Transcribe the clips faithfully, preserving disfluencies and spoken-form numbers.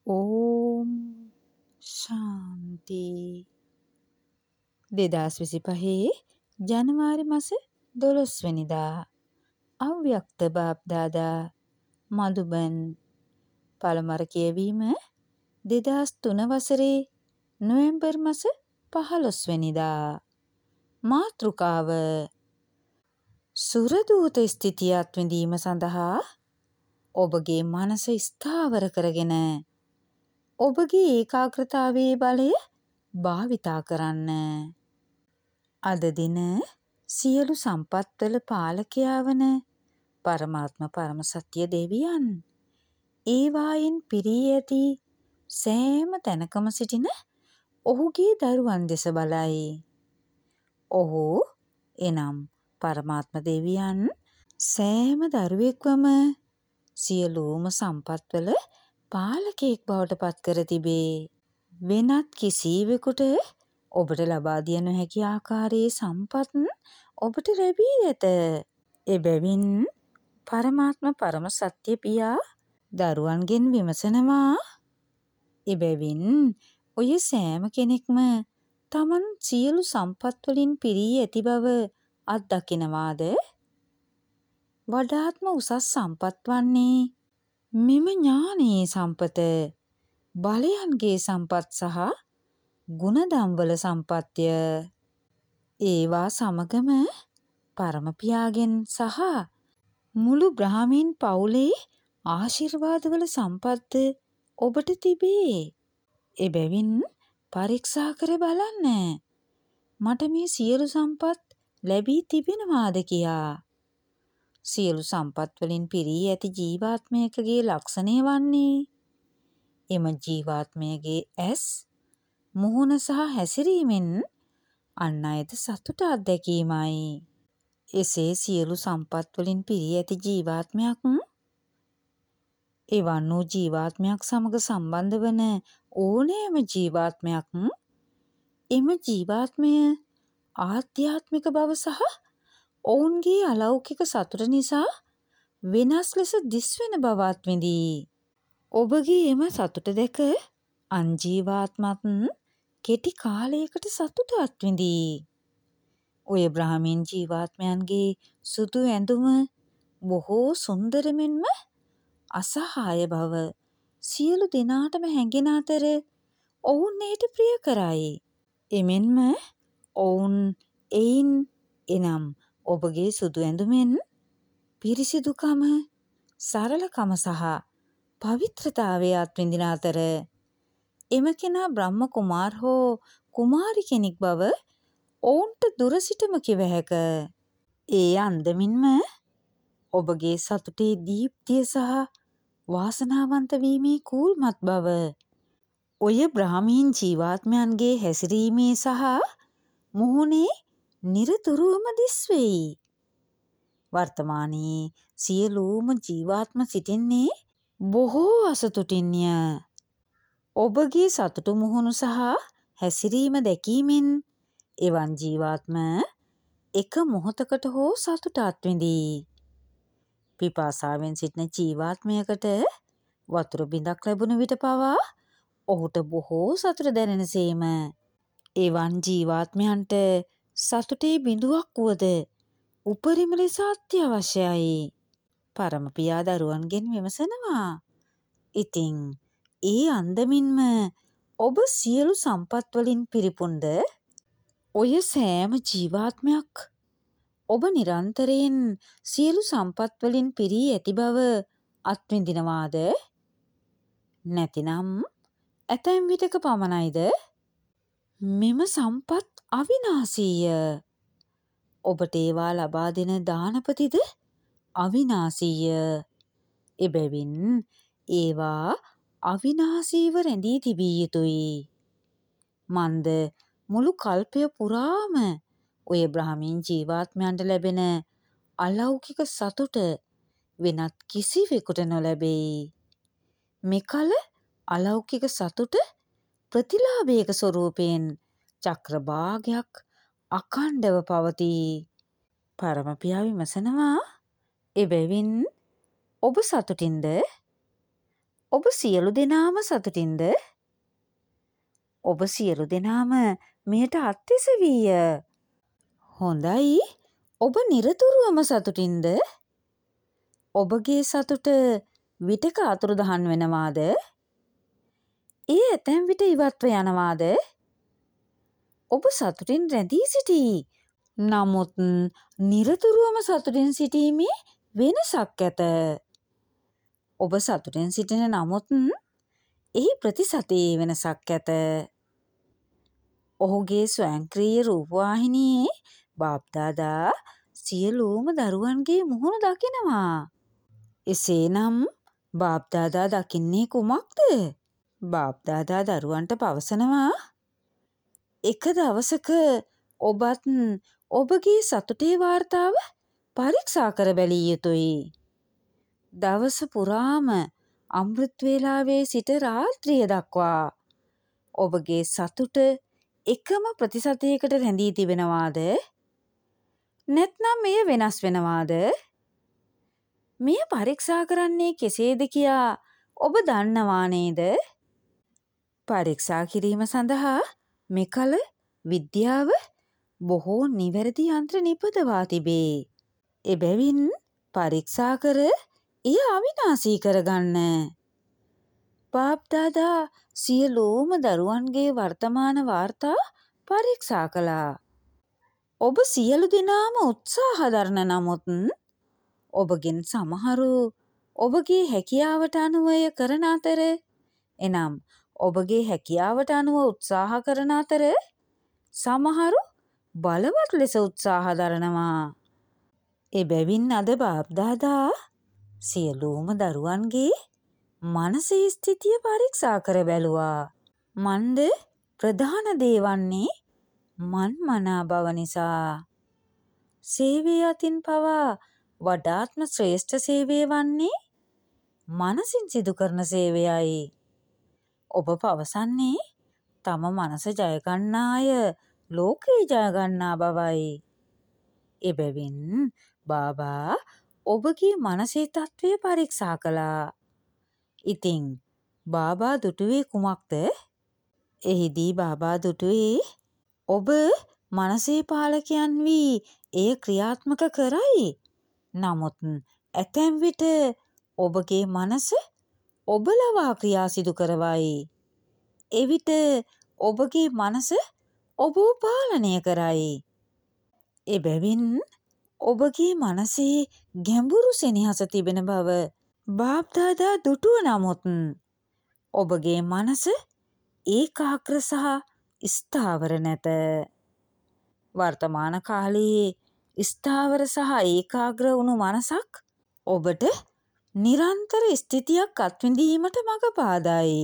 ඕම් ශාන්ති. දෙදාස් විසිපහේ ජනවාරි මස දොළොස් වෙනිදා අව්‍යක්ත බාප්දාදා මදුබන්. පළමර කියවීම දෙදාස් තුන වසරේ නොවැම්බර් මස පහළොස් වෙනිදා. මාතෘකාව සුරදූත ස්ථිතියත් විඳීම සඳහා ඔබගේ මනස ස්ථාවර කරගෙන ඔබගේ ඒකාග්‍රතාවයේ බලය භාවිතා කරන්න. අද දින සියලු සම්පත්වල පාලකයා වන පරමාත්ම පරම සත්‍ය දෙවියන් ඒවායින් පිරී ඇති සෑම තැනකම සිටින ඔහුගේ දරුවන් දෙස බලයි. ඔහු එනම් පරමාත්ම දෙවියන් සෑම දරුවෙක්වම සියලුම සම්පත්වල පාලකයෙක් බවට පත් කර තිබේ. වෙනත් කිසිවෙකුට ඔබට ලබා දිය නොහැකි ආකාරයේ සම්පත් ඔබට ලැබී ඇත. එබැවින් පරමාත්ම පරම සත්‍ය පියා දරුවන්ගෙන් විමසනවා, එබැවින් ඔය සෑම කෙනෙක්ම තමන් සියලු සම්පත් වලින් පිරී ඇති බව අත්දකිනවාද? වඩාත්ම උසස් සම්පත් වන්නේ මෙම ඥානයේ සම්පත, බලයන්ගේ සම්පත් සහ ගුණදම්වල සම්පත්ය. ඒවා සමගම පරම පියාගෙන් සහ මුළු බ්‍රාහ්මීන් පවුලේ ආශිර්වාදවල සම්පත්ද ඔබට තිබේ. එබැවින් පරීක්ෂා කර බලන්න මට මේ සියලු සම්පත් ලැබී තිබෙනවාද කියා. සියලු සම්පත් වලින් පිරී ඇති ජීවාත්මයකගේ ලක්ෂණය වන්නේ එම ජීවාත්මයගේ ඇස්, මුහුණ සහ හැසිරීමෙන් අන් අයද සතුට අත්දැකීමයි. එසේ සියලු සම්පත් වලින් පිරී ඇති ජීවාත්මයක් එවන් වූ ජීවාත්මයක් සමග සම්බන්ධ වන ඕනෑම ජීවාත්මයක් එම ජීවාත්මය ආධ්‍යාත්මික බව සහ ඔවුන්ගේ අලෞකික සතුට නිසා වෙනස් ලෙස දිස්වෙන බව අත්විඳී. ඔබගේ එම සතුට දැක අන් ජීවාත්මත් කෙටි කාලයකට සතුට අත්විඳී. ඔය බ්‍රාහ්මීන් ජීවාත්මයන්ගේ සුදු ඇඳුම බොහෝ සුන්දර මෙන්ම අසහාය බව සියලු දෙනාටම හැඟෙන අතර ඔවුන් එයට ප්‍රිය කරයි. එමෙන්ම ඔවුන් එයින් එනම් ඔබගේ සුදු ඇඳුමෙන් පිරිසිදුකම, සරලකම සහ පවිත්‍රතාවය අත්විඳින අතර එම කෙනා බ්‍රහ්ම කුමාර හෝ කුමාරි කෙනෙක් බව ඔවුන්ට දුර සිටම කිව හැක. ඒ අන්දමින්ම ඔබගේ සතුටේ දීප්තිය සහ වාසනාවන්ත වීමේ කූල්මත් බව ඔය බ්‍රාහ්මීන් ජීවාත්මයන්ගේ හැසිරීමේ සහ මුහුණේ නිරතුරුවම දිස්වෙයි. වර්තමානයේ සියලුම ජීවාත්ම සිටින්නේ බොහෝ අසතුටින්ය. ඔබගේ සතුටු මුහුණු සහ හැසිරීම දැකීමෙන් එවන් ජීවාත්ම එක මොහොතකට හෝ සතුට අත්විඳී. පිපාසාවෙන් සිටින ජීවාත්මයකට වතුර බිඳක් ලැබුණ විට පවා ඔහුට බොහෝ සතුට දැනෙන සේම එවන් ජීවාත්මයන්ට සතුටේ බිඳුවක් වුවද උපරිම ලෙස අත්‍යවශ්‍යයි. පරම පියා දරුවන්ගෙන් විමසනවා, ඉතින් ඒ අන්දමින්ම ඔබ සියලු සම්පත් වලින් පිරිපුන්ද? ඔය සෑම ජීවාත්මයක් ඔබ නිරන්තරයෙන් සියලු සම්පත් වලින් පිරී ඇති බව අත්විඳිනවාද? නැතිනම් ඇතැම් විටක පමණයිද? මෙම සම්පත් අවිනාශීය. ඔබට ඒවා ලබා දෙන දානපතිද අවිනාශීය. එබැවින් ඒවා අවිනාශීව රැඳී තිබිය යුතුයි. මන්ද මුළු කල්පය පුරාම ඔය බ්‍රාහ්මීන් ජීවාත්මයන්ට ලැබෙන අලෞකික සතුට වෙනත් කිසිවෙකුට නොලැබෙයි. මෙකල අලෞකික සතුට ප්‍රතිලාභයක ස්වරූපයෙන් චක්‍රභාගයක් අඛණ්ඩව පවතී. පරම පියා විමසනවා, එබැවින් ඔබ සතුටින්ද? ඔබ සියලු දෙනාම සතුටින්ද? ඔබ සියලු දෙනාම මෙයට අත්විසවීය. හොඳයි. ඔබ නිරතුරුවම සතුටින්ද? ඔබගේ සතුට විටක අතුරුදහන් වෙනවාද? ඒ ඇතැම් විට ඉවත්ව යනවාද? ඔබ සතුටින් රැඳී සිටී. නමුත් නිරතුරුවම සතුටින් සිටීමේ වෙනසක් ඇත. ඔබ සතුටින් සිටින නමුත් එහි ප්‍රතිශතයේ වෙනසක් ඇත. ඔහුගේ ස්වයංක්‍රීය රූපවාහිනියේ බාප්දාදා සියලුම දරුවන්ගේ මුහුණ දකිනවා. එසේනම් බාප්දාදා දකින්නේ කුමක්ද? බාප්දාදා දරුවන්ට පවසනවා, එක දවසක ඔබත් ඔබගේ සතුටේ වාර්තාව පරීක්ෂා කර බැලිය යුතුයි. දවස පුරාම අමෘත් වේලාවේ සිට රාත්‍රිය දක්වා ඔබගේ සතුට එකම ප්‍රතිශතයකට රැඳී තිබෙනවාද? නැත්නම් එය වෙනස් වෙනවාද? මෙය පරීක්ෂා කරන්නේ කෙසේද කියා ඔබ දන්නවා නේද? පරීක්ෂා කිරීම සඳහා මෙකල විද්‍යාව බොහෝ නිවැරදි යන්ත්‍ර නිපදවා තිබේ. එබැවින් පරීක්ෂා කර එය අවිනාශී කරගන්න. බාප්දාදා සියලුම දරුවන්ගේ වර්තමාන වාර්තා පරීක්ෂා කළා. ඔබ සියලු දෙනාම උත්සාහ දරන නමුත් ඔබගෙන් සමහරු ඔබගේ හැකියාවට අනුවය කරන අතර එනම් ඔබගේ හැකියාවට අනුව උත්සාහ කරන අතර සමහරු බලවත් ලෙස උත්සාහ දරනවා. එබැවින් අද බාප්දාදා සියලුම දරුවන්ගේ මනසේ ස්ථිතිය පරීක්ෂා කර බැලුවා. මන්ද ප්‍රධාන දේ වන්නේ මන් මනා බව නිසා. සේවය අතින් පවා වඩාත්ම ශ්‍රේෂ්ඨ සේවය වන්නේ මනසින් සිදු කරන සේවයයි. ඔබ පවසන්නේ තම මනස ජයගන්නා අය ලෝකේ ජයගන්නා බවයි. එබැවින් බාබා ඔබගේ මනසේ තත්ත්වය පරීක්ෂා කළා. ඉතින් බාබා දුටුවේ කුමක්ද? එහිදී බාබා දුටුවේ ඔබ මනසේ පාලකයන් වී එය ක්‍රියාත්මක කරයි. නමුත් ඇතැම් විට ඔබගේ මනස ඔබ ලවා ක්‍රියා සිදු කරවයි. එවිට ඔබගේ මනස ඔබව පාලනය කරයි. එබැවින් ඔබගේ මනසේ ගැඹුරු සෙනෙහස තිබෙන බව බාප්දාදා දුටුව නමුත් ඔබගේ මනස ඒකාග්‍ර සහ ස්ථාවර නැත. වර්තමාන කාලයේ ස්ථාවර සහ ඒකාග්‍ර වුණු මනසක් ඔබට නිරන්තර ස්ථිතියක් අත්විඳීමට මඟ පාදයි.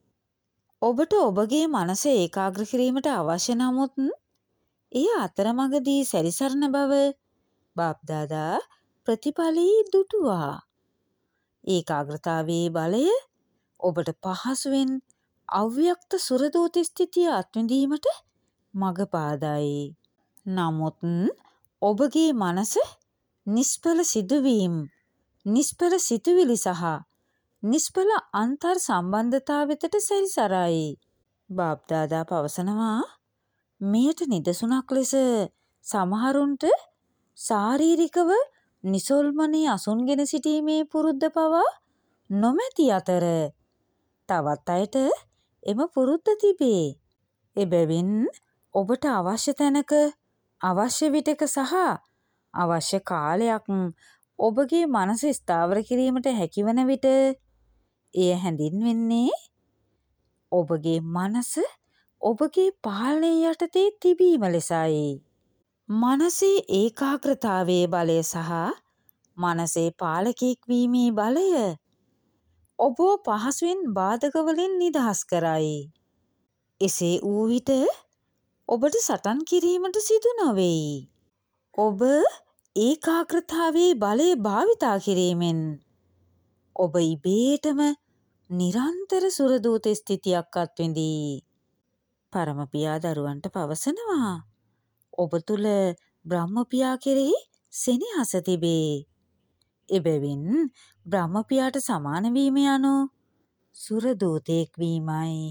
ඔබට ඔබගේ මනස ඒකාග්‍ර කිරීමට අවශ්‍ය නමුත් එය අතරමඟදී සැරිසරන බව බාප්දාදා ප්‍රතිඵලී දුටුවා. ඒකාග්‍රතාවයේ බලය ඔබට පහසුවෙන් අව්‍යක්ත සුරදූත ස්ථිතිය අත්විඳීමට මඟ පාදයි. නමුත් ඔබගේ මනස නිෂ්ඵල සිදුවීම්, නිෂ්ඵල සිතුවිලි සහ නිෂ්ඵල අන්තර් සම්බන්ධතා වෙතට සැරිසරයි. බාප්දාදා පවසනවා මෙයට නිදසුනක් ලෙස සමහරුන්ට ශාරීරිකව නිසොල්මනේ අසුන්ගෙන සිටීමේ පුරුද්ද පවා නොමැති අතර තවත් අයට එම පුරුද්ද තිබේ. එබැවින් ඔබට අවශ්‍ය තැනක අවශ්‍ය විටක සහ අවශ්‍ය කාලයක් ඔබගේ මනස ස්ථාවර කිරීමට හැකිවන විට එය හැඳින්වෙන්නේ ඔබගේ මනස ඔබගේ පාලනය යටතේ තිබීම ලෙසයි. මනසේ ඒකාග්‍රතාවයේ බලය සහ මනසේ පාලකයෙක් වීමේ බලය ඔබව පහසුවෙන් බාධක වලින් නිදහස් කරයි. එසේ වූ විට ඔබට සටන් කිරීමට සිදු නොවේයි. ඔබ ඒකාග්‍රතාවයේ බලය භාවිතා කිරීමෙන් ඔබ ඉබේටම නිරන්තර සුරදූත ස්ථිතියක් අත්විඳී. පරමපියා දරුවන්ට පවසනවා ඔබ තුළ බ්‍රහ්මපියා කෙරෙහි සෙනෙහස තිබේ. එබැවින් බ්‍රහ්මපියාට සමාන වීම යනු සුරදූතයෙක් වීමයි.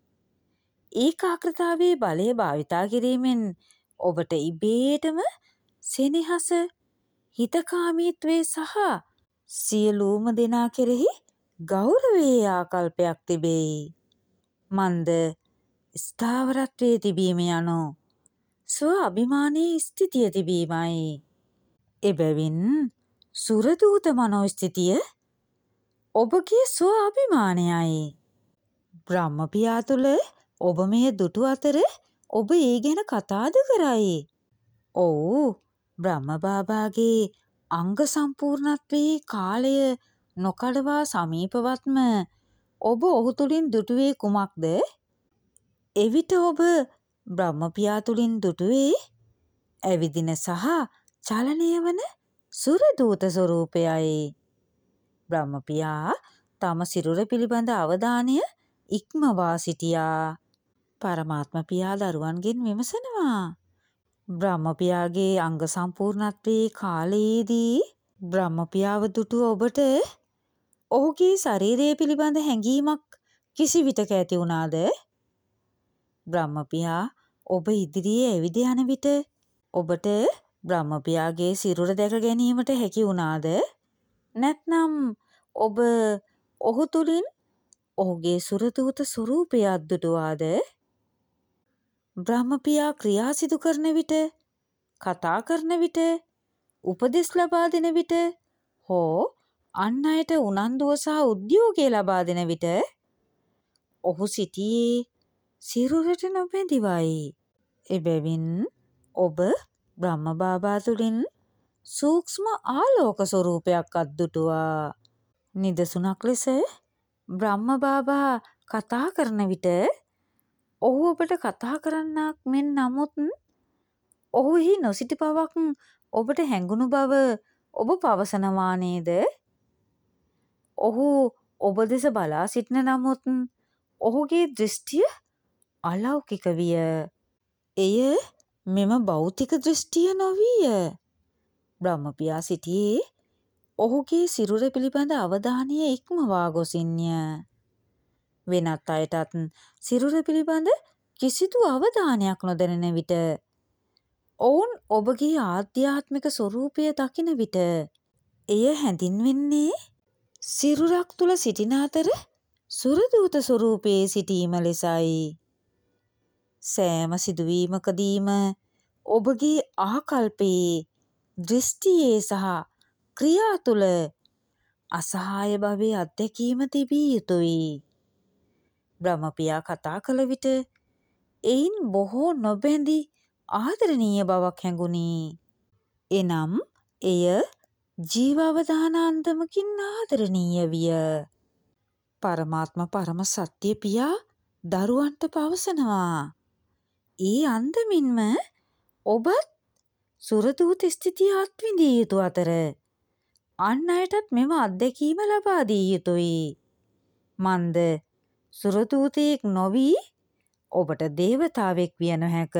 ඒකාග්‍රතාවයේ බලය භාවිතා කිරීමෙන් ඔබට ඉබේටම සෙනෙහස, හිතකාමීත්වයේ සහ සියලුම දෙනා කෙරෙහි ගෞරවයේ ආකල්පයක් තිබෙයි. මන්ද ස්ථාවරත්වයේ තිබීම යනු ස්ව අභිමානයේ ස්ථිතිය තිබීමයි. එබැවින් සුරදූත මනෝස්ථිතිය ඔබගේ ස්ව අභිමානයයි. බ්‍රහ්මපියා තුළ ඔබ මේ දුටු අතර ඔබ ඒ ගැන කතාද කරයි. ඔව්, බ්‍රහ්ම බාබාගේ අංග සම්පූර්ණත්වයේ කාලය නොකඩවා සමීපවත්ම ඔබ ඔහු තුළින් දුටුවේ කුමක්ද? එවිට ඔබ බ්‍රහ්මපියා තුළින් දුටුවේ ඇවිදින සහ චලනය වන සුරදූත ස්වරූපයයි. බ්‍රහ්මපියා තම සිරුර පිළිබඳ අවධානය ඉක්මවා සිටියා. පරමාත්ම පියා දරුවන්ගෙන් විමසනවා. බ්‍රහ්මපියාගේ අංග සම්පූර්ණත්වයේ කාලයේදී බ්‍රහ්මපියාව දුටු ඔබට ඔහුගේ ශරීරය පිළිබඳ හැඟීමක් කිසි විටක ඇති වුණාද? බ්‍රහ්මපියා ඔබ ඉදිරියේ ඇවිද යන විට ඔබට බ්‍රහ්මපියාගේ සිරුර දැක ගැනීමට හැකි වුණාද? නැත්නම් ඔබ ඔහු තුළින් ඔහුගේ සුරදූත ස්වරූපය අත්දුටුවාද? බ්‍රහ්මපියා ක්‍රියා සිදු කරන විට, කතා කරන විට, උපදෙස් ලබා දෙන විට හෝ අන් අයට උනන්දුව සහ උද්‍යෝගය ලබා දෙන විට ඔහු සිටියේ සිරුරට නොබැඳිවයි. එබැවින් ඔබ බ්‍රහ්ම බාබා තුළින් සූක්ෂම ආලෝක ස්වරූපයක් අත්දුටුවා. නිදසුනක් ලෙස බ්‍රහ්ම බාබා කතා කරන විට ඔහු ඔබට කතා කරන්නක් මෙන් නමුත් ඔහුෙහි නොසිටි බවක් ඔබට හැඟුණු බව ඔබ පවසනවා නේද? ඔහු ඔබ දෙස බලා සිටින නමුත් ඔහුගේ දෘෂ්ටිය අලෞකික විය. එය මෙම භෞතික දෘෂ්ටිය නොවිය. බ්‍රහ්මපියා සිටියේ ඔහුගේ සිරුර පිළිබඳ අවධානය ඉක්මවා ගොසින්ය. වෙනත් අයටත් සිරුර පිළිබඳ කිසිදු අවධානයක් නොදැනෙන විට ඔවුන් ඔබගේ ආධ්‍යාත්මික ස්වරූපය දකින විට එය හැඳින්වෙන්නේ සිරුරක් තුළ සිටින අතර සුරදූත ස්වරූපයේ සිටීම ලෙසයි. සෑම සිදුවීමකදීම ඔබගේ ආකල්පයේ, දෘෂ්ටියේ සහ ක්‍රියා තුළ අසහාය භවයේ අත්දැකීම තිබිය යුතුයි. බ්‍රහ්මපියා කතා කළ විට එයින් බොහෝ නොබැඳි ආදරණීය බවක් හැඟුණි. එනම් එය ජීවාවධානාන්දමකින් ආදරණීය විය. පරමාත්ම පරම සත්‍ය පියා දරුවන්ට පවසනවා. ඒ අන්දමින්ම ඔබත් සුරදූත ස්ථිතිය අත්විඳිය යුතු අතර අන් අයටත් මෙම අත්දැකීම ලබා දිය යුතුයි. මන්ද සුරදූතයෙක් නොවී ඔබට දේවතාවෙක් විය නොහැක.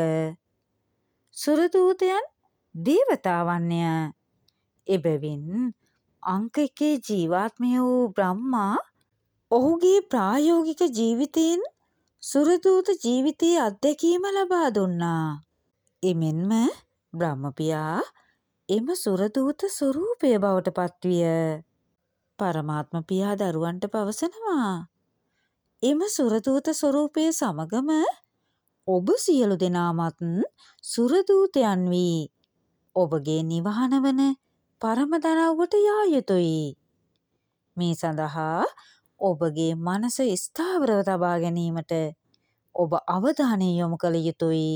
සුරදූතයන් දේවතාවන්ය. එබැවින් අංක එකේ ජීවාත්මය වූ බ්‍රහ්මා ඔහුගේ ප්‍රායෝගික ජීවිතයෙන් සුරදූත ජීවිතයේ අත්දැකීම ලබා දුන්නා. එමෙන්ම බ්‍රහ්මපියා එම සුරදූත ස්වරූපය බවට පත්විය. පරමාත්ම පියා දරුවන්ට පවසනවා. එම සුරදූත ස්වරූපය සමගම ඔබ සියලු දෙනාමත් සුරදූතයන් වී ඔබගේ නිවහන වන පරම දනව්වට යා යුතුයි. මේ සඳහා ඔබගේ මනස ස්ථාවරව තබා ගැනීමට ඔබ අවධානය යොමු කළ යුතුයි.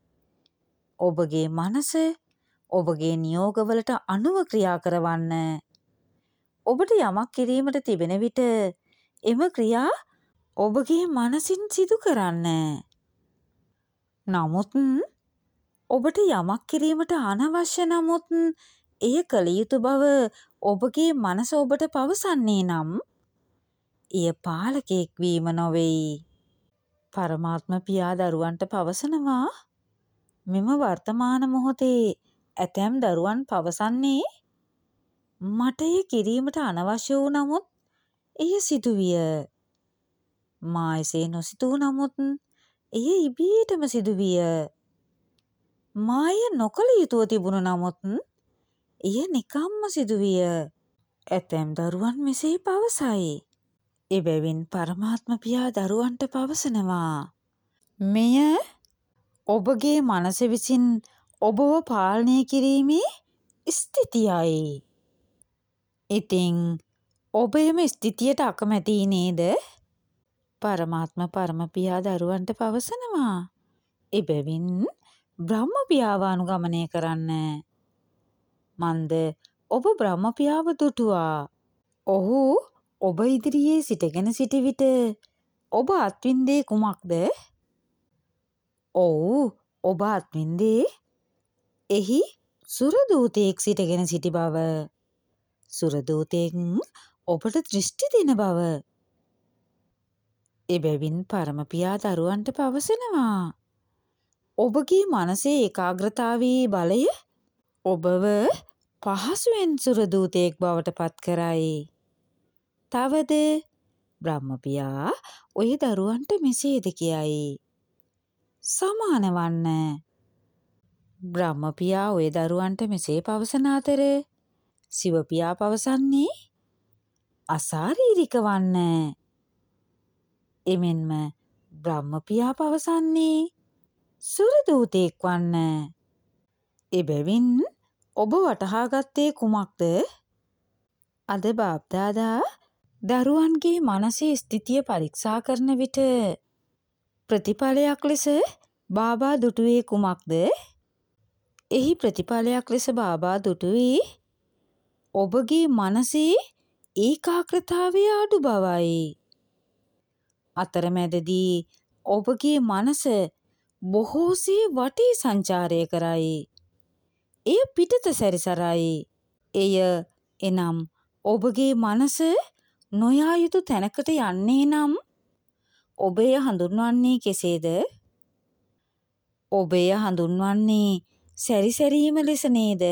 ඔබගේ මනස ඔබගේ නියෝගවලට අනුව ක්‍රියා කරවන්න. ඔබට යමක් කිරීමට තිබෙන විට එම ක්‍රියා ඔබගේ මනසින් සිදු කරන්න. නමුත් ඔබට යමක් කිරීමට අනවශ්‍ය නමුත් එය කළ යුතු බව ඔබගේ මනස ඔබට පවසන්නේ නම් එය පාලකයෙක් වීම නොවේයි. පරමාත්ම පියා දරුවන්ට පවසනවා. මෙම වර්තමාන මොහොතේ ඇතැම් දරුවන් පවසන්නේ මට එය කිරීමට අනවශ්‍ය වූ නමුත් එය සිදුවිය. මා එසේ නොසිතූ නමුත් එය ඉබේටම සිදුවිය. මා එය නොකළ යුතුව තිබුණු නමුත් එය නිකම්ම සිදුවිය. ඇතැම් දරුවන් මෙසේ පවසයි. එබැවින් පරමාත්ම පියා දරුවන්ට පවසනවා. මෙය ඔබගේ මනස විසින් ඔබව පාලනය කිරීමේ ස්ථිතියයි. ඉතින් ඔබ එම ස්ථිතියට අකමැති නේද? පරමාත්ම පරම පියා දරුවන්ට පවසනවා. එබැවින් බ්‍රහ්ම පියාව අනුගමනය කරන්න. මන්ද ඔබ බ්‍රහ්ම පියාව දුටුවා. ඔහු ඔබ ඉදිරියේ සිටගෙන සිටි විට ඔබ අත්විඳේ කුමක්ද? ඔව් ඔබ අත්විඳේ එහි සුරදූතයෙක් සිටගෙන සිටි බව. සුරදූතයෙක් ඔබට දෘෂ්ටි දෙන බව. එබැවින් පරම පියා දරුවන්ට පවසනවා. ඔබගේ මනසේ ඒකාග්‍රතාවයේ බලය ඔබව පහසුවෙන් සුරදූතයෙක් බවට පත් කරයි. තවද බ්‍රහ්ම පියා ඔය දරුවන්ට මෙසේද කියයි. සමාන වන්න. බ්‍රහ්ම පියා ඔය දරුවන්ට මෙසේ පවසන අතර ශිව පියා පවසන්නේ අශාරීරික වන්න. එමෙන්ම බ්‍රහ්ම පියා පවසන්නේ සුරදූතයෙක් වන්න. එබැවින් ඔබ වටහා ගත්තේ කුමක්ද? අද බාප්දාදා දරුවන්ගේ මනසේ ස්ථිතිය පරීක්ෂා කරන විට ප්‍රතිඵලයක් ලෙස බාබා දුටුවේ කුමක්ද? එහි ප්‍රතිඵලයක් ලෙස බාබා දුටුවේ ඔබගේ මනසේ ඒකාග්‍රතාවය අඩු බවයි. අතරමැදදී ඔබගේ මනස බොහෝසේ වටේ සංචාරය කරයි. එය පිටත සැරිසරයි. එය එනම් ඔබගේ මනස නොයා යුතු තැනකට යන්නේ නම් ඔබ එය හඳුන්වන්නේ කෙසේද? ඔබ එය හඳුන්වන්නේ සැරිසැරීම ලෙස නේද?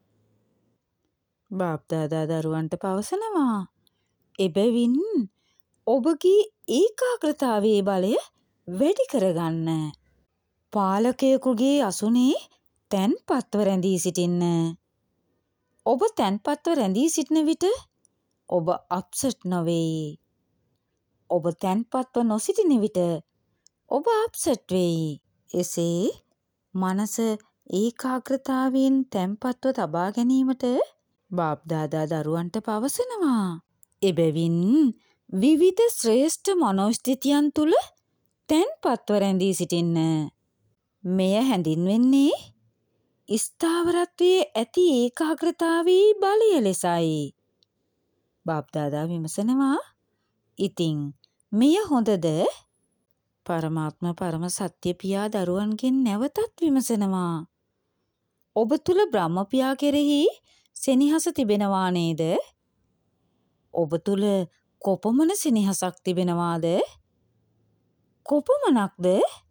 බාප්දාදා දරුවන්ට පවසනවා. එබැවින් ඔබගේ ඒකාග්‍රතාවයේ බලය වැඩි කරගන්න. පාලකයෙකුගේ අසුනේ තැන්පත්ව රැඳී සිටින්න. ඔබ තැන්පත්ව රැඳී සිටින විට ඔබ අප්සෙට් නොවෙයි. ඔබ තැන්පත්ව නොසිටින විට ඔබ අප්සෙට් වෙයි. එසේ මනස ඒකාග්‍රතාවයෙන් තැන්පත්ව තබා ගැනීමට බාප්දාදා දරුවන්ට පවසනවා. එබැවින් විවිධ ශ්‍රේෂ්ඨ මනෝස්ථිතියන් තුළ තැන්පත්ව රැඳී සිටින්න. මෙය හැඳින්වෙන්නේ ස්ථාවරත්වයේ ඇති ඒකාග්‍රතාවයේ බලය ලෙසයි. බාප්දාදා විමසනවා. ඉතින් මෙය හොඳද? පරමාත්ම පරම සත්‍ය පියා දරුවන්ගෙන් නැවතත් විමසනවා. ඔබ තුල බ්‍රහ්ම පියා කෙරෙහි සෙනෙහස තිබෙනවා නේද? ඔබ තුල කොපමණ සෙනෙහසක් තිබෙනවාද? කොපමණක්ද?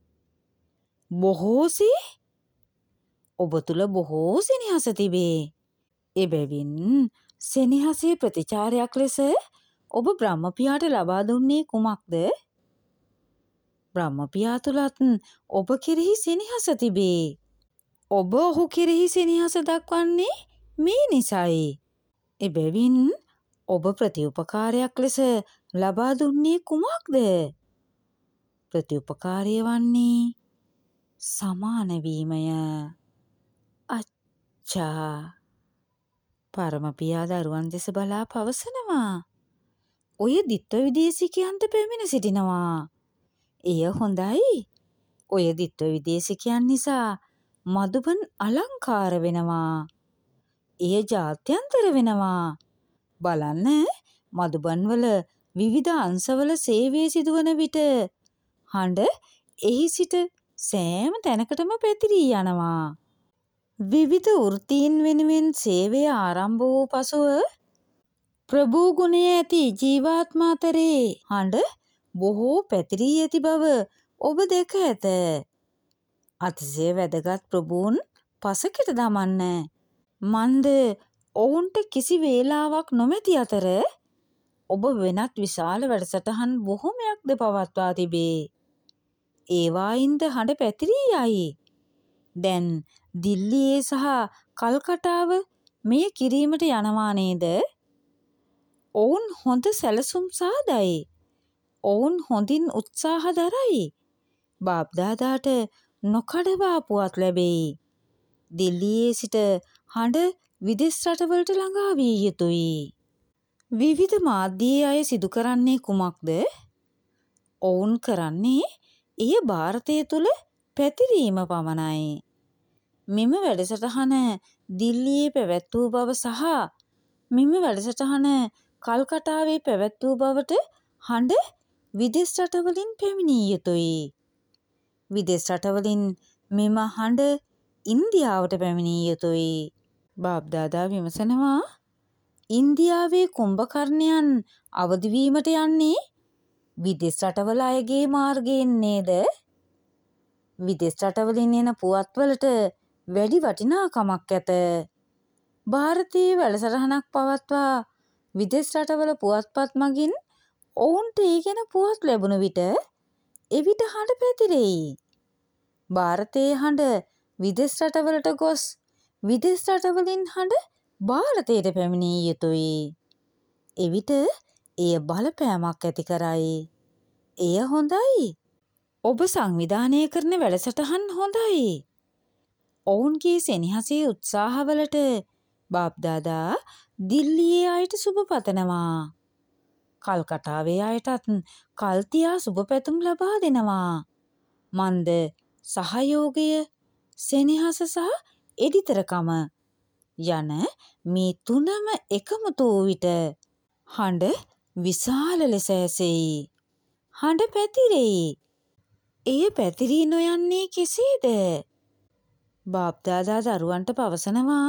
බොහෝසේ? ඔබ තුල බොහෝ සෙනෙහස තිබේ. එබැවින් සෙනෙහසේ ප්‍රතිචාරයක් ලෙස ඔබ බ්‍රහ්ම පියාට ලබා දුන්නේ කුමක්ද? බ්‍රහ්ම පියා තුලත් ඔබ කෙරෙහි සෙනෙහස තිබේ. ඔබ ඔහු කෙරෙහි සෙනෙහස දක්වන්නේ මේ නිසයි. එබැවින් ඔබ ප්‍රතිඋපකාරයක් ලෙස ලබා දුන්නේ කුමක්ද? ප්‍රතිඋපකාරය වන්නේ සමාන වීමය. අච්චා. පරම පියා දරුවන් දෙස බලා පවසනවා. ඔය දිත්ව විදේශිකයන්ට පැමිණ සිටිනවා. එය හොඳයි. ඔය දිත්ව විදේශිකයන් නිසා මදුබන් අලංකාර වෙනවා. එය ජාත්‍යන්තර වෙනවා. බලන්න මදුබන් වල විවිධ අංශවල සේවය සිදුවන විට හඬ එහි සිට සෑම තැනකටම පැතිරී යනවා. විවිධ වෘත්තීන් වෙනුවෙන් සේවය ආරම්භ වූ පසුව ප්‍රභූ ගුණය ඇති ජීවාත්මා අතරේ හඬ බොහෝ පැතිරී ඇති බව ඔබ දැක ඇත. අතිශය වැදගත් ප්‍රභූන් පසෙකට දමන්න. මන්ද ඔවුන්ට කිසි වේලාවක් නොමැති අතර ඔබ වෙනත් විශාල වැඩසටහන් බොහොමයක්ද පවත්වා තිබේ. ඒවායින්ද හඬ පැතිරී යයි. දැන් දිල්ලියේ සහ කල්කටාව මෙය කිරීමට යනවා නේද? ඔවුන් හොඳ සැලසුම් සාදයි. ඔවුන් හොඳින් උත්සාහ දරයි. බාබ්දාදාට නොකඩවා පුවත් ලැබෙයි. දිල්ලියේ සිට හඬ විදෙස් රටවලට ළඟා විය යුතුයි. විවිධ මාධ්‍යයේ අය සිදු කරන්නේ කුමක්ද? ඔවුන් කරන්නේ එය ಭಾರತය තුළ පැතිරීම පමණයි. මෙම වැඩසටහන දිල්ලියේ පැවැත් වූ බව සහ මෙම වැඩසටහන කල්කටාවේ පැවැත් වූ බවට හඬ විදෙස් රටවලින් පැමිණිය යුතුයි. විදෙස් රටවලින් මෙම හඬ ඉන්දියාවට පැමිණිය යුතුයි. බාබ්දාදා විමසනවා, ඉන්දියාවේ කුම්භකර්ණයන් අවදි වීමට යන්නේ විදෙස් රටවල අයගේ මාර්ගයෙන් නේද? විදෙස් රටවලින් එන පුවත්වලට වැඩි වටිනාකමක් ඇත. ಭಾರತೀಯ වැඩසටහනක් පවත්වා විදෙස් රටවල පුවත්පත් මගින් ඔවුන්ට ඒ ගැන පුවත් ලැබුණ විට එවිට හඬ පැතිරෙයි. ಭಾರತයේ හඬ විදෙස් රටවලට ගොස් විදෙස් රටවලින් හඬ ಭಾರතයට පැමිණිය යුතුයි. එවිට එය බලපෑමක් ඇති කරයි. එය හොඳයි. ඔබ සංවිධානය කරන වැඩසටහන් හොඳයි. ඔවුන්ගේ සෙනෙහසේ උත්සාහවලට බාබ්දාදා දිල්ලියේ අයට සුබ පතනවා. කල්කටාවේ අයටත් කල්තියා සුබ පැතුම් ලබා දෙනවා. මන්ද සහයෝගය, සෙනෙහස සහ එඩිතරකම යන මේ තුනම එකමුතු වූ විට හඬ විශාල ලෙස ඇසෙයි. හඬ පැතිරෙයි. එය පැතිරී නොයන්නේ කෙසේද? බාබ්දාදා දරුවන්ට පවසනවා,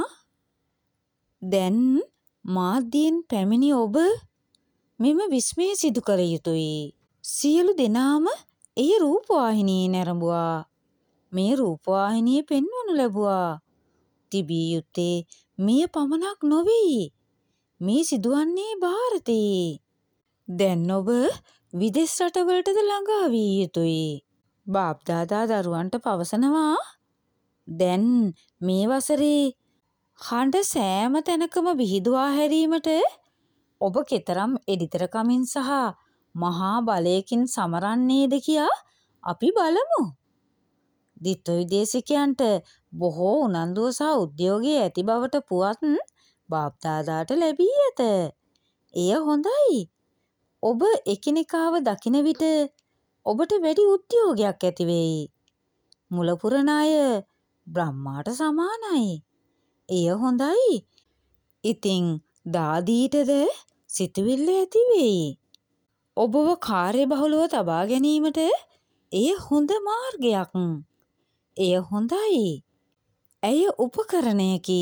දැන් මාධ්‍යයෙන් පැමිණි ඔබ මෙම විස්මය සිදු කළ යුතුයි. සියලු දෙනාම එය රූපවාහිනියේ නැරඹුවා. මේ රූපවාහිනියේ පෙන්වනු ලැබුවා. තිබිය යුත්තේ මෙය පමණක් නොවෙයි. මේ සිදුවන්නේ ಭಾರತයේ. දැන් ඔබ විදෙස් රටවලටද ළඟා විය යුතුයි. බාබ්දාදා දරුවන්ට පවසනවා, දැන් මේ වසරේ හඬ සෑම තැනකම විහිදුවා හැරීමට ඔබ කෙතරම් එඩිතරකමින් සහ මහා බලයකින් සමරන්නේද කියා අපි බලමු. දිත්ව විදේශිකයන්ට බොහෝ උනන්දුව සහ උද්‍යෝගය ඇති බවට පුවත් බාබ්දාදාට ලැබී ඇත. එය හොඳයි. ඔබ එකිනෙකාව දකින විට ඔබට වැඩි උද්‍යෝගයක් ඇති වෙයි. මුල පුරන අය බ්‍රහ්මාට සමානයි. එය හොඳයි. ඉතින් දාදීටද සිතුවිල්ල ඇති වෙයි. ඔබව කාර්යබහුලව තබා ගැනීමට එය හොඳ මාර්ගයක්. එය හොඳයි. ඇය උපකරණයකි.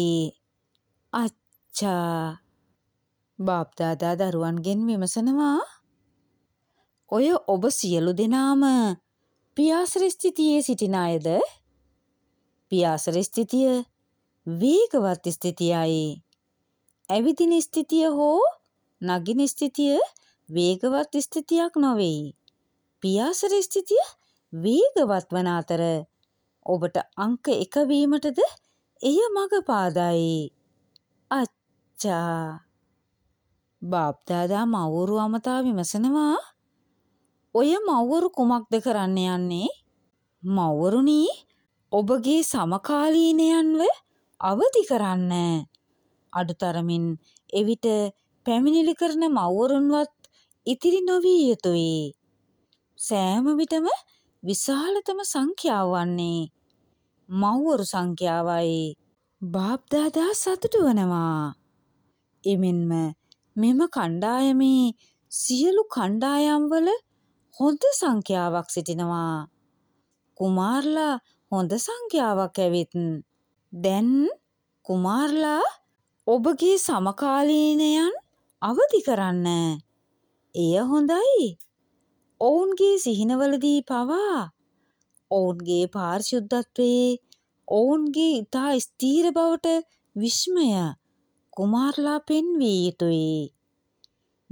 අච්චා. බාබ්දාදා දරුවන්ගෙන් විමසනවා, ඔය ඔබ සියලු දෙනාම පියාසර ස්ථිතියේ සිටින අයද? පියාසර ස්ථිතිය වේගවත් ස්ථිතියයි. ඇවිදින ස්ථිතිය හෝ නගින ස්ථිතිය වේගවත් ස්ථිතියක් නොවෙයි. පියාසර ස්ථිතිය වේගවත් වන අතර ඔබට අංක එක වීමටද එය මඟ පාදයි. අච්චා. බාබ්දාදා මව්වරු අමතා විමසනවා, ඔය මව්වරු කුමක්ද කරන්න යන්නේ? මව්වරුනි, ඔබගේ සමකාලීනයන්ව අවදි කරන්න. අඩුතරමින් එවිට පැමිණිලි කරන මව්වරුන්වත් ඉතිරි නොවිය යුතුයි. සෑම විටම විශාලතම සංඛ්‍යාව වන්නේ මව්වරු සංඛ්‍යාවයි. බාබ්දාදා සතුටු වනවා. එමෙන්ම මෙම කණ්ඩායමේ සියලු කණ්ඩායම්වල හොඳ සංඛ්‍යාවක් සිටිනවා. කුමාර්ලා හොඳ සංඛ්‍යාවක් ඇවිත් දැන් කුමාර්ලා ඔබගේ සමකාලීනයන් අවදි කරන්න. එය හොඳයි. ඔවුන්ගේ සිහිනවලදී පවා ඔවුන්ගේ පාරිශුද්ධත්වයේ ඔවුන්ගේ ඉතා ස්ථීර බවට විස්මය කුමාර්ලා පෙන්විය යුතුයි.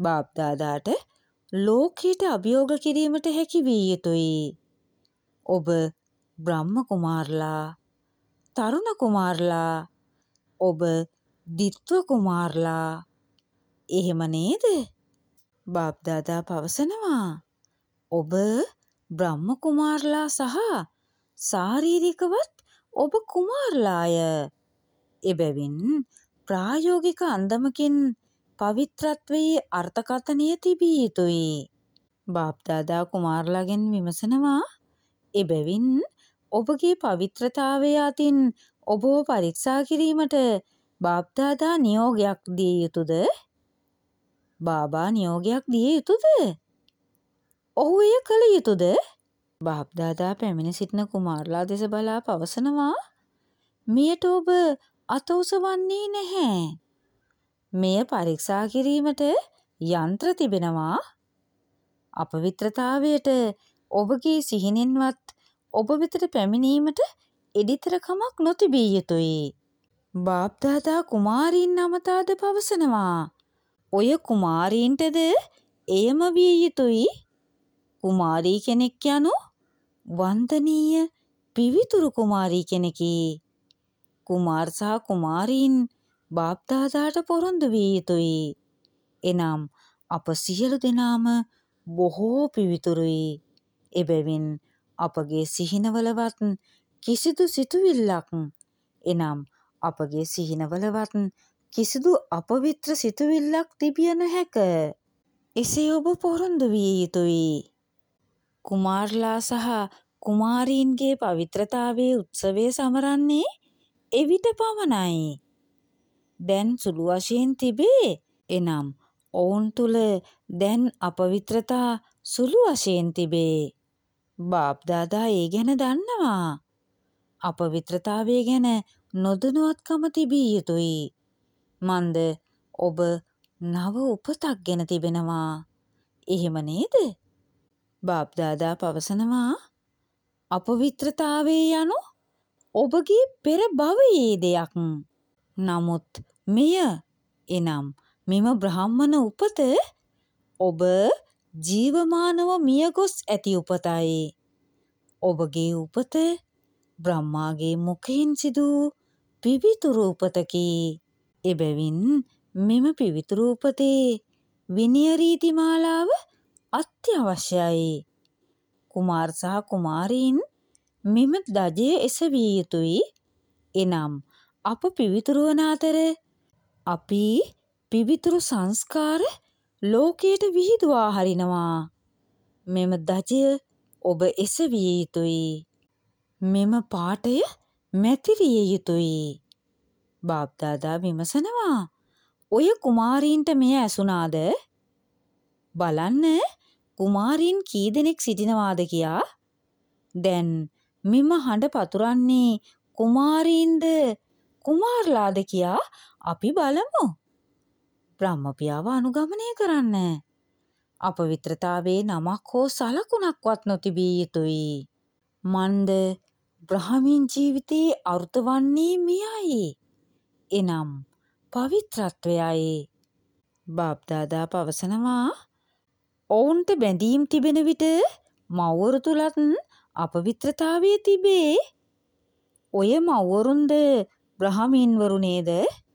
බාප්දාදාට ලෝකයට අභියෝග කිරීමට හැකි විය යුතුයි. ඔබ බ්‍රහ්ම කුමාරලා, තරුණ කුමාරලා, ඔබ දිත්ව කුමාරලා, එහෙම නේද? බාප්දාදා පවසනවා ඔබ බ්‍රහ්ම කුමාරලා සහ ශාරීරිකවත් ඔබ කුමාරලාය. එබැවින් ප්‍රායෝගික අන්දමකින් පවිත්‍රත්වයේ අර්ථකථනය තිබිය යුතුයි. බාප්දාදා කුමාරලාගෙන් විමසනවා එබැවින් ඔබගේ පවිත්‍රතාවය අතින් ඔබව පරීක්ෂා කිරීමට බාප්දාදා නියෝගයක් දිය යුතුද? බාබා නියෝගයක් දිය යුතුද? ඔහු එය කළ යුතුද? බාප්දාදා පැමිණ සිටින කුමාරලා දෙස බලා පවසනවා මෙයට ඔබ අත ඔසවන්නේ නැහැ. මෙය පරීක්ෂා කිරීමට යන්ත්‍ර තිබෙනවා. අපවිත්‍රතාවයට ඔබගේ සිහිනෙන්වත් ඔබ වෙතට පැමිණීමට එඩිතර කමක් නොතිබිය යුතුයි. බාප්දාදා කුමාරීන් අමතාද පවසනවා ඔය කුමාරීන්ටද එයම විය යුතුයි. කුමාරී කෙනෙක් යනු වන්දනීය පිවිතුරු කුමාරී කෙනෙකි. කුමාර සහ කුමාරීන් බාප්දාදාට පොරොන්දු විය යුතුයි. එනම් අප සියලු දෙනාම බොහෝ පිවිතුරුයි. එබැවින් අපගේ සිහිනවලවත් කිසිදු සිතුවිල්ලක්, එනම් අපගේ සිහිනවලවත් කිසිදු අපවිත්‍ර සිතුවිල්ලක් තිබිය නොහැක. එසේ ඔබ පොරොන්දු විය යුතුයි. කුමාරලා සහ කුමාරීන්ගේ පවිත්‍රතාවයේ උත්සවය සමරන්නේ එවිට පමණයි. දැන් සුළු වශයෙන් තිබේ. එනම් ඔවුන් තුළ දැන් අපවිත්‍රතා සුළු වශයෙන් තිබේ. බාප්දාදා ඒ ගැන දන්නවා. අපවිත්‍රතාවය ගැන නොදනුවත්කම තිබිය යුතුයි. මන්ද ඔබ නව උපතක් ගැන තිබෙනවා. එහෙම නේද? බාප්දාදා පවසනවා අපවිත්‍රතාවය යනු ඔබගේ පෙර භවයේ දෙයක්. නමුත් මෙය එනම් මෙම බ්‍රාහ්මණ උපත ඔබ ජීවමානව මියගොස් ඇති උපතයි. ඔබගේ උපත බ්‍රහ්මාගේ මුඛයෙන් සිදු පිවිතුරු උපතකි. එබැවින් මෙම පිවිතුරු උපතේ විනය රීති මාලාව අත්‍යවශ්‍යයි. කුමාර සහ කුමාරීන් මෙම දජය එසවිය යුතුයි. එනම් අප පිවිතුරු වන අතර අපි පිවිතුරු සංස්කාර ලෝකයට විහිදුවා හරිනවා. මෙම දජය ඔබ එසවිය යුතුයි. මෙම පාඨය මැතිරිය යුතුයි. බාප්දාදා විමසනවා ඔය කුමාරීන්ට මෙය ඇසුණාද? බලන්න කුමාරීන් කී දෙනෙක් සිටිනවාද කියා. දැන් මෙම හඬ පතුරන්නේ කුමාරීන්ද කුමාරලාද කියා අපි බලමු. බ්‍රහ්මපියාව අනුගමනය කරන්න. අපවිත්‍රතාවයේ නමක් හෝ සලකුණක්වත් නොතිබිය යුතුයි. මන්ද බ්‍රහ්මීන් ජීවිතයේ අර්ථ වන්නේ මෙයයි. එනම් පවිත්‍රත්වයයි. බාප්දාදා පවසනවා ඔවුන්ට බැඳීම් තිබෙන විට මව්වරු තුලත් අපවිත්‍රතාවය තිබේ. ඔය මව්වරුන්ද බ්‍රහ්මීන්වරු නේද?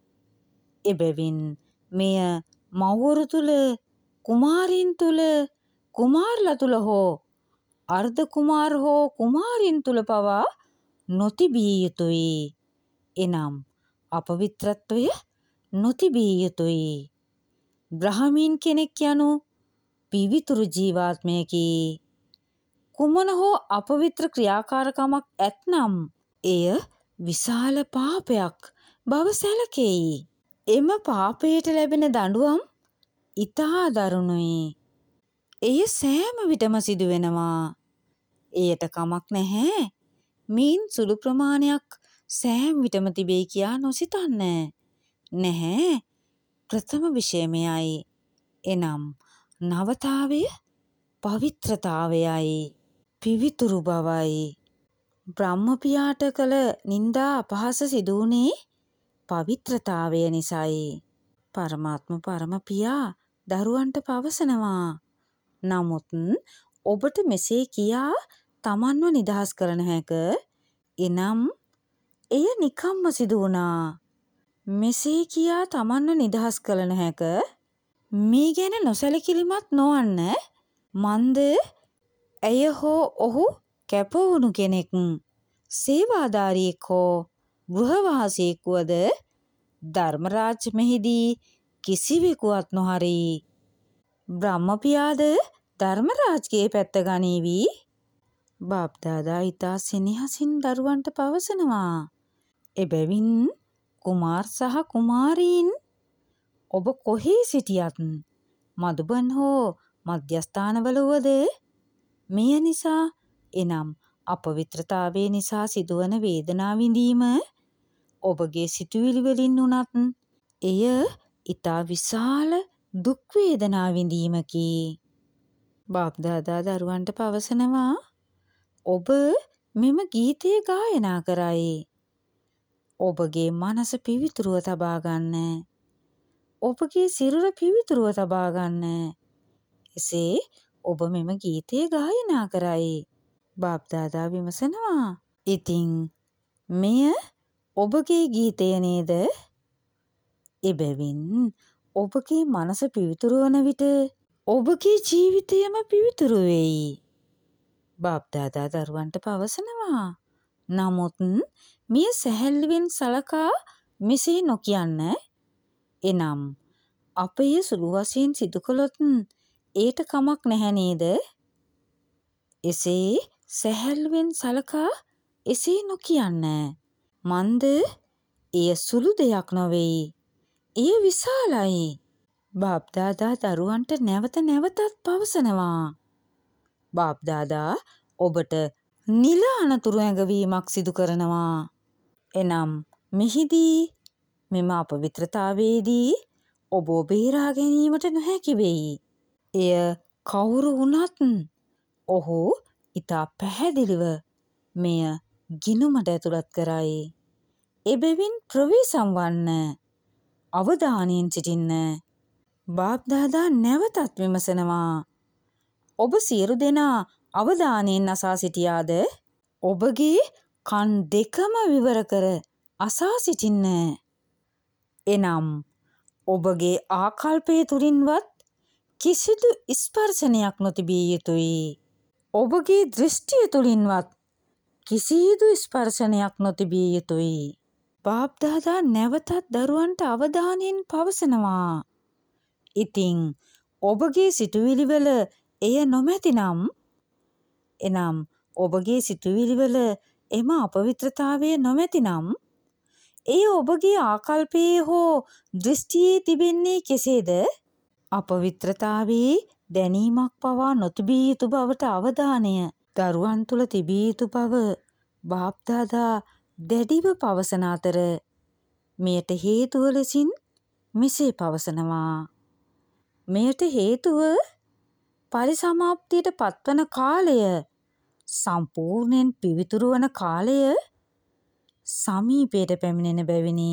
එබැවින් මෙය මව්වරු තුල, කුමාරීන් තුල, කුමාරලා තුල හෝ අර්ධ කුමාර හෝ කුමාරීන් තුල පවා නොතිබිය යුතුයි. එනම් අපවිත්‍රත්වය නොතිබිය යුතුයි. බ්‍රහ්මීන් කෙනෙක් යනු පිවිතුරු ජීවාත්මයකි. කුමන හෝ අපවිත්‍ර ක්‍රියාකාරකමක් ඇත්නම් එය විශාල පාපයක් බව සැලකෙයි. එම පාපයට ලැබෙන දඬුවම් ඉතා දරුණුයි. එය සෑම විටම සිදුවෙනවා. එයට කමක් නැහැ. මීන් සුළු ප්‍රමාණයක් සෑම විටම තිබේ කියා නොසිතන්න. නැහැ. ප්‍රථම විෂයමයයි. එනම් නවතාවය පවිත්‍රතාවයයි. පිවිතුරු බවයි. බ්‍රහ්මපියාට කළ නින්දා අපහාස සිදුවුණේ පවිත්‍රතාවය නිසයි. පරමාත්ම පරමපියා දරුවන්ට පවසනවා. නමුත් ඔබට මෙසේ කියා තමන්ව නිදහස් කරන හැක. එනම් එය නිකම්ම සිදු වුණා. මෙසේ කියා තමන්ව නිදහස් කළ හැක. මේ ගැන නොසැලකිලිමත් නොවන්න. මන්ද ඇය හෝ ඔහු කැපවුණු කෙනෙක්, සේවාදාරියෙක් හෝ ගෘහවාසියෙක් වුවද ධර්මරාජ් මෙහිදී කිසිවෙකුවත් නොහරී. බ්‍රහ්මපියාද ධර්මරාජ්ගේ පැත්ත ගනීවි. බාප්දාදා ඉතා සෙනෙහසින් දරුවන්ට පවසනවා. එබැවින් කුමාර් සහ කුමාරීන් ඔබ කොහේ සිටියත් මදුබන් හෝ මධ්‍යස්ථානවල වුවද මෙය නිසා එනම් අපවිත්‍රතාවය නිසා සිදුවන වේදනා විඳීම ඔබගේ සිතුවිලි වලින් වුණත් එය ඉතා විශාල දුක් වේදනා විඳීමකි. බාප්දාදා දරුවන්ට පවසනවා. ඔබ මෙම ගීතය ගායනා කරයි. ඔබගේ මනස පිවිතුරුව තබා ගන්න. ඔබගේ සිරුර පිවිතුරුව තබා ගන්න. එසේ ඔබ මෙම ගීතය ගායනා කරයි. බාප්දාදා විමසනවා. ඉතින් මෙය ඔබගේ ගීතය නේද? එබැවින් ඔබගේ මනස පිවිතුරු වන විට ඔබගේ ජීවිතයම පිවිතුරු වෙයි. බාප්දාදා දරුවන්ට පවසනවා. නමුත් මිය සැහැල්ලුවෙන් සලකා මෙසේ නොකියන්න. එනම් අපය සුළු වශයෙන් සිදු කළොත් ඒට කමක් නැහැ නේද? එසේ සැහැල්ලුවෙන් සලකා එසේ නොකියන්න. මන්ද එය සුළු දෙයක් නොවෙයි. එය විශාලයි. බාප්දාදා දරුවන්ට නැවත නැවතත් පවසනවා. බාප්දාදා ඔබට නිල අනතුරු ඇඟවීමක් සිදු කරනවා. එනම් මෙහිදී මෙම අපවිත්‍රතාවයේදී ඔබ බේරා ගැනීමට නොහැකි වෙයි. එය කවුරු වුණත් ඔහු ඉතා පැහැදිලිව මෙය ගිණුමට ඇතුළත් කරයි. එබැවින් ප්‍රවේශම් වන්න. අවධානයෙන් සිටින්න. බාප්දාදා නැවතත් විමසනවා. ඔබ සියලු දෙනා අවධානයෙන් අසා සිටියාද? ඔබගේ කන් දෙකම විවර කර අසා සිටින්න. එනම් ඔබගේ ආකල්පය තුළින්වත් කිසිදු ස්පර්ශනයක් නොතිබිය යුතුයි. ඔබගේ දෘෂ්ටිය තුළින්වත් කිසිදු ස්පර්ශනයක් නොතිබිය යුතුයි. බාප්දාදා නැවතත් දරුවන්ට අවධානයෙන් පවසනවා. ඉතින් ඔබගේ සිතුවිලිවල එය නොමැතිනම්, එනම් ඔබගේ සිතුවිලිවල එම අපවිත්‍රතාවය නොමැතිනම්, එය ඔබගේ ආකල්පයේ හෝ දෘෂ්ටියේ තිබෙන්නේ කෙසේද? අපවිත්‍රතාවයේ දැනීමක් පවා නොතිබිය යුතු බවට අවධානය දරුවන් තුළ තිබිය යුතු බව බාප්දාදා දැඩිව පවසන අතර මෙයට හේතුව ලෙසින් මෙසේ පවසනවා. මෙයට හේතුව පරිසමාප්තියට පත්වන කාලය, සම්පූර්ණයෙන් පිවිතුරු වන කාලය සමීපයට පැමිණෙන බැවිනි.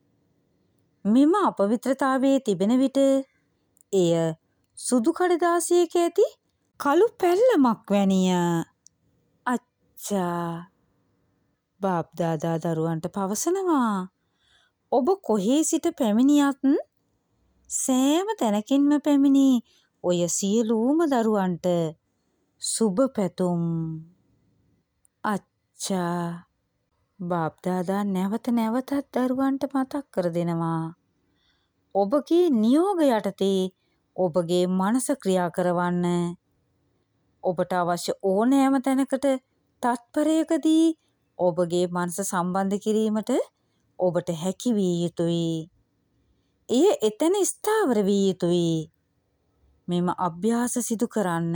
මෙම අපවිත්‍රතාවයේ තිබෙන විට එය සුදු කඩදාසියක ඇති කළු පැල්ලමක් වැනිය. අච්චා. බාප්දාදා දරුවන්ට පවසනවා. ඔබ කොහේ සිට පැමිණියත් සෑම තැනකින්ම පැමිණි ඔය සියලුම දරුවන්ට සුබ පැතුම්. අච්චා. බාප්දාදා නැවත නැවතත් දරුවන්ට මතක් කර දෙනවා. ඔබගේ නියෝග යටතේ ඔබගේ මනස ක්‍රියා කරවන්න. ඔබට අවශ්‍ය ඕනෑම තැනකට තත්පරයකදී ඔබගේ මනස සම්බන්ධ කිරීමට ඔබට හැකි විය යුතුයි. එය එතන ස්ථාවර විය යුතුයි. මෙම අභ්‍යාස සිදු කරන්න.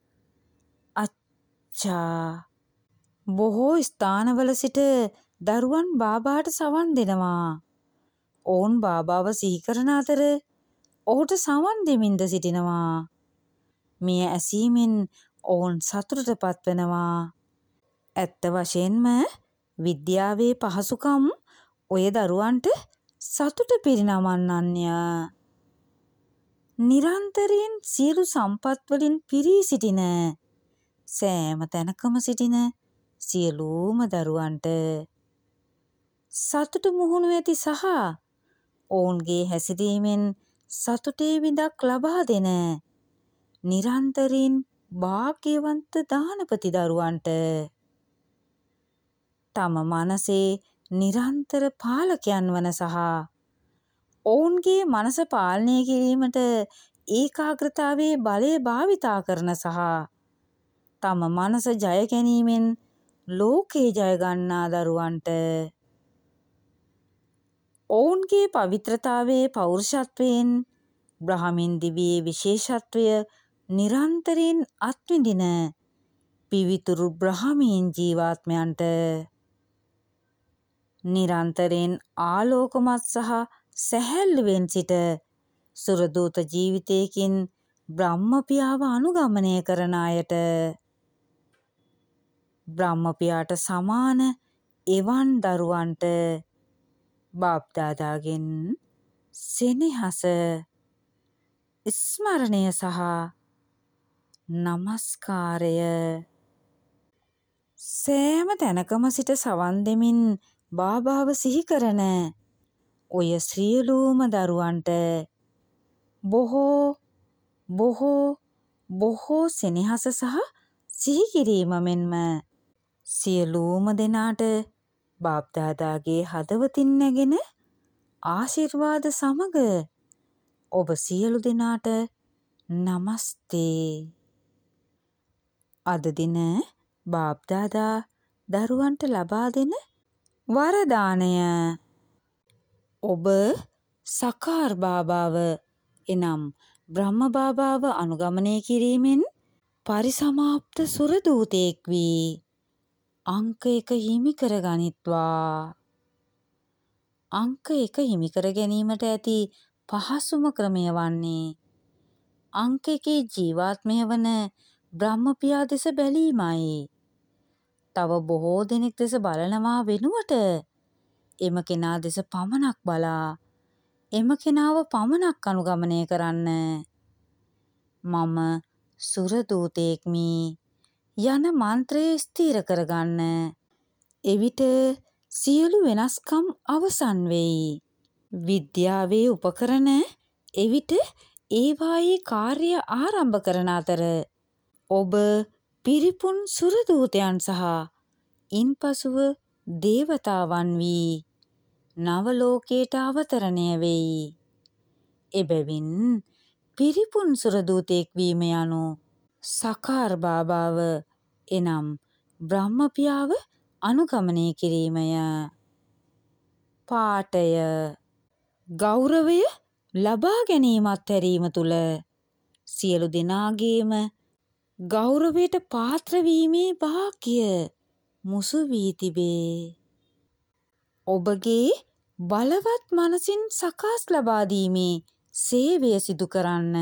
අච්චා. බොහෝ ස්ථානවල සිට දරුවන් බාබාට සවන් දෙනවා. ඔවුන් බාබාව සිහි කරන අතර ඔහුට සවන් දෙමින්ද සිටිනවා. මෙය ඇසීමෙන් ඔවුන් සතුටට පත්වෙනවා. ඇත්ත වශයෙන්ම විද්‍යාවේ පහසුකම් ඔය දරුවන්ට සතුට පිරිනමන්නන්ය. නිරන්තරයෙන් සියලු සම්පත් වලින් පිරී සිටින සෑම තැනකම සිටින සියලුම දරුවන්ට සතුට මුහුණු ඇති සහ ඔවුන්ගේ හැසිරීමෙන් සතුටේ විඳක් ලබා දෙන නිරන්තරයෙන් භාග්‍යවන්ත දානපති දරුවන්ට තම මනසේ නිරන්තර පාලකයන් වන සහ ඔවුන්ගේ මනස පාලනය කිරීමට ඒකාග්‍රතාවයේ බලය භාවිතා කරන සහ තම මනස ජය ගැනීමෙන් ලෝකේ ජය ගන්නා දරුවන්ට ඔවුන්ගේ පවිත්‍රතාවයේ පෞරුෂත්වයෙන් බ්‍රහමින් දිවියේ විශේෂත්වය නිරන්තරයෙන් අත්විඳින පිවිතුරු බ්‍රහමීන් ජීවාත්මයන්ට නිරන්තරයෙන් ආලෝකමත් සහ සැහැල්ලුවෙන් සිට සුරදූත ජීවිතයකින් බ්‍රහ්මපියාව අනුගමනය කරන අයට බ්‍රහ්මපියාට සමාන එවන් දරුවන්ට බාප්දාදාගෙන් සෙනෙහස ස්මරණය සහ නමස්කාරය. සෑම තැනකම සිට සවන් දෙමින් බාබාව සිහි කරන ඔය සියලුම දරුවන්ට බොහෝ බොහෝ බොහෝ සෙනෙහස සහ සිහි කිරීම මෙන්ම සියලුම දෙනාට බාප්දාදාගේ හදවතින් නැගෙන ආශිර්වාද සමග ඔබ සියලු දෙනාට නමස්තේ. අද දින බාප්දාදා දරුවන්ට ලබා දෙන වරදානය. ඔබ සකාර් බාබාව එනම් බ්‍රහ්ම බාබාව අනුගමනය කිරීමෙන් පරිසමාප්ත සුරදූතයෙක් වී අංක එක හිමි කර ගනිත්වා. අංක එක හිමි කර ගැනීමට ඇති පහසුම ක්‍රමය වන්නේ අංක එකේ ජීවාත්මය වන බ්‍රහ්මපියා දෙස බැලීමයි. තව බොහෝ දෙනෙක් දෙස බලනවා වෙනුවට එම කෙනා දෙස පමණක් බලා එම කෙනාව පමණක් අනුගමනය කරන්න. මම සුරදූතයෙක්මි යන මන්ත්‍රය ස්ථීර කරගන්න. එවිට සියලු වෙනස්කම් අවසන් වෙයි. විද්‍යාවේ උපකරණ එවිට ඒවායේ කාර්ය ආරම්භ කරන අතර ඔබ පිරිපුන් සුරදූතයන් සහ ඉන්පසුව දේවතාවන් වී නවලෝකයට අවතරණය වෙයි. එබැවින් පිරිපුන් සුරදූතයෙක් වීම යනු සකාර් බාබාව එනම් බ්‍රහ්මපියාව අනුගමනය කිරීමය. පාඨය. ගෞරවය ලබා ගැනීමත් හැරීම තුළ සියලු දෙනාගේම ගෞරවයට පාත්‍ර වීමේ වාක්‍ය මුසු වී තිබේ. ඔබගේ බලවත් මනසින් සකස් ලබා දීමේ සේවය සිදු කරන්න.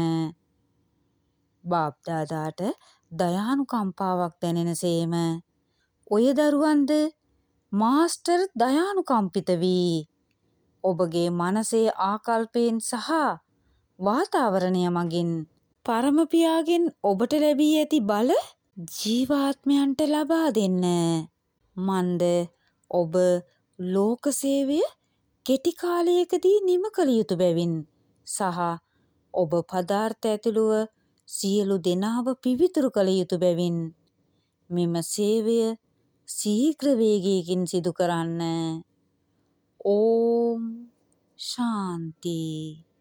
බාප්දාදාට දයානුකම්පාවක් දැනෙන සේම ඔය දරුවන්ද මාස්ටර් දයානුකම්පිත වී ඔබගේ මනසේ ආකල්පයෙන් සහ වාතාවරණය මගින් පරමපියාගෙන් ඔබට ලැබී ඇති බල ජීවාත්මයන්ට ලබා දෙන්න. මන්ද ඔබ ලෝක සේවය කෙටි කාලයකදී නිම කළ යුතු බැවින් සහ ඔබ පදාර්ථ ඇතුළුව සියලු දෙනාව පිවිතුරු කළ යුතු බැවින් මෙම සේවය ශීඝ්‍ර වේගයකින් සිදු කරන්න. ඕම් ශාන්ති.